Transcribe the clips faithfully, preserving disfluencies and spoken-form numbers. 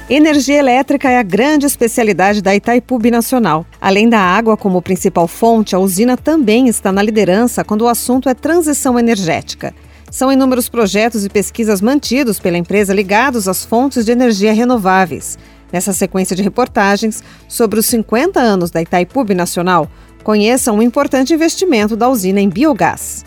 Energia elétrica é a grande especialidade da Itaipu Binacional. Além da água como principal fonte, a usina também está na liderança quando o assunto é transição energética. São inúmeros projetos e pesquisas mantidos pela empresa ligados às fontes de energia renováveis. Nessa sequência de reportagens sobre os cinquenta anos da Itaipu Binacional, conheçam um importante investimento da usina em biogás.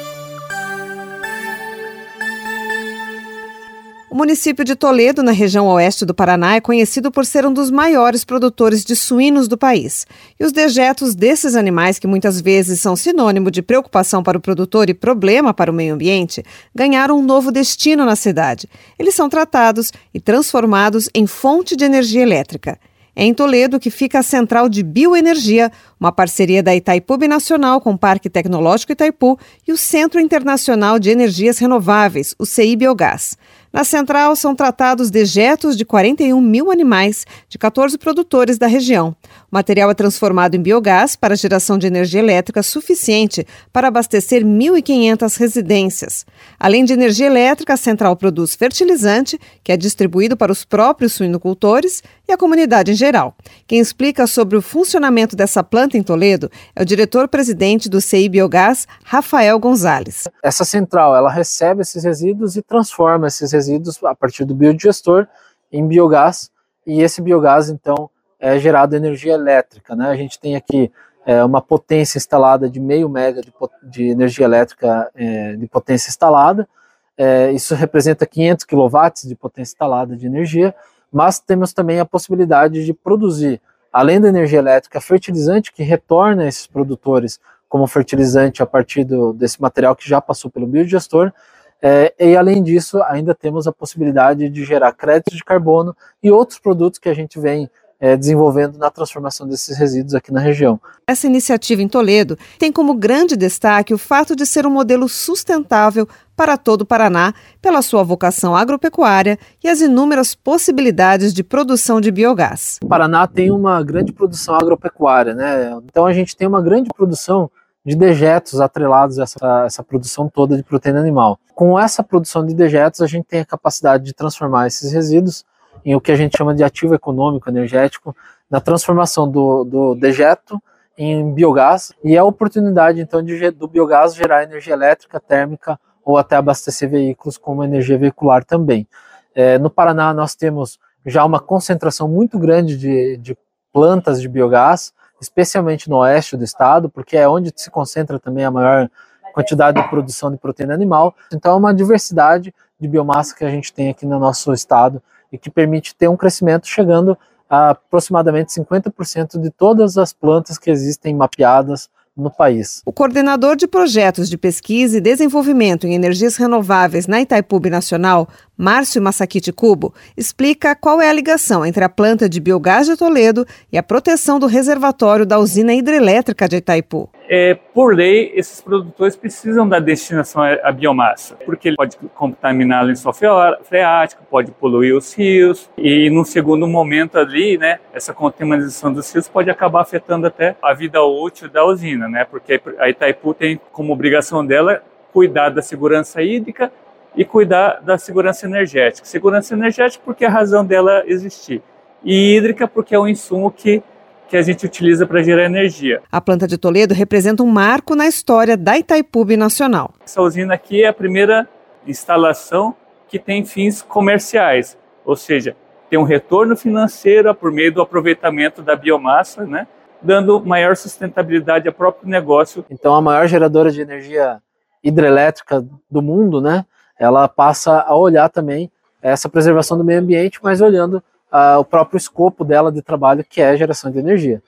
O município de Toledo, na região oeste do Paraná, é conhecido por ser um dos maiores produtores de suínos do país. E os dejetos desses animais, que muitas vezes são sinônimo de preocupação para o produtor e problema para o meio ambiente, ganharam um novo destino na cidade. Eles são tratados e transformados em fonte de energia elétrica. É em Toledo que fica a Central de Bioenergia, uma parceria da Itaipu Binacional com o Parque Tecnológico Itaipu e o Centro Internacional de Energias Renováveis, o C I Biogás. Na central são tratados dejetos de quarenta e um mil animais de quatorze produtores da região. O material é transformado em biogás para geração de energia elétrica suficiente para abastecer mil e quinhentas residências. Além de energia elétrica, a central produz fertilizante, que é distribuído para os próprios suinocultores e a comunidade em geral. Quem explica sobre o funcionamento dessa planta em Toledo é o diretor-presidente do C I Biogás, Rafael Gonzalez. Essa central ela recebe esses resíduos e transforma esses resíduos a partir do biodigestor em biogás, e esse biogás então é gerado energia elétrica, né? A gente tem aqui é, uma potência instalada de meio mega de, de energia elétrica é, de potência instalada, é, isso representa quinhentos quilowatts de potência instalada de energia, mas temos também a possibilidade de produzir, além da energia elétrica, fertilizante que retorna a esses produtores como fertilizante a partir do, desse material que já passou pelo biodigestor. É, e além disso, ainda temos a possibilidade de gerar créditos de carbono e outros produtos que a gente vem é, desenvolvendo na transformação desses resíduos aqui na região. Essa iniciativa em Toledo tem como grande destaque o fato de ser um modelo sustentável para todo o Paraná, pela sua vocação agropecuária e as inúmeras possibilidades de produção de biogás. O Paraná tem uma grande produção agropecuária, né? Então a gente tem uma grande produção de dejetos atrelados a essa, essa produção toda de proteína animal. Com essa produção de dejetos, a gente tem a capacidade de transformar esses resíduos em o que a gente chama de ativo econômico energético, na transformação do, do dejeto em biogás, e a oportunidade então de, do biogás gerar energia elétrica, térmica ou até abastecer veículos com uma energia veicular também. É, no Paraná nós temos já uma concentração muito grande de, de plantas de biogás, especialmente no oeste do estado, porque é onde se concentra também a maior quantidade de produção de proteína animal. Então é uma diversidade de biomassa que a gente tem aqui no nosso estado e que permite ter um crescimento chegando a aproximadamente cinquenta por cento de todas as plantas que existem mapeadas no país. O coordenador de projetos de pesquisa e desenvolvimento em energias renováveis na Itaipu Binacional, Márcio Massaquiti Cubo, explica qual é a ligação entre a planta de biogás de Toledo e a proteção do reservatório da usina hidrelétrica de Itaipu. É, por lei, esses produtores precisam da destinação à biomassa, porque ele pode contaminar o lençol freático, pode poluir os rios, e num segundo momento ali, né, essa contaminação dos rios pode acabar afetando até a vida útil da usina, né, porque a Itaipu tem como obrigação dela cuidar da segurança hídrica e cuidar da segurança energética. Segurança energética porque é a razão dela existir, e hídrica porque é um insumo que que a gente utiliza para gerar energia. A planta de Toledo representa um marco na história da Itaipu Binacional. Essa usina aqui é a primeira instalação que tem fins comerciais, ou seja, tem um retorno financeiro por meio do aproveitamento da biomassa, né, dando maior sustentabilidade ao próprio negócio. Então a maior geradora de energia hidrelétrica do mundo, né, ela passa a olhar também essa preservação do meio ambiente, mas olhando Uh, o próprio escopo dela de trabalho, que é a geração de energia.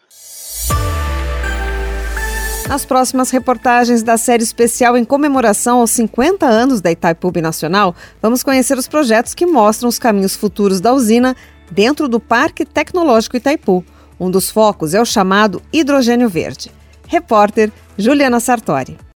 Nas próximas reportagens da série especial em comemoração aos cinquenta anos da Itaipu Binacional, vamos conhecer os projetos que mostram os caminhos futuros da usina dentro do Parque Tecnológico Itaipu. Um dos focos é o chamado hidrogênio verde. Repórter Juliana Sartori.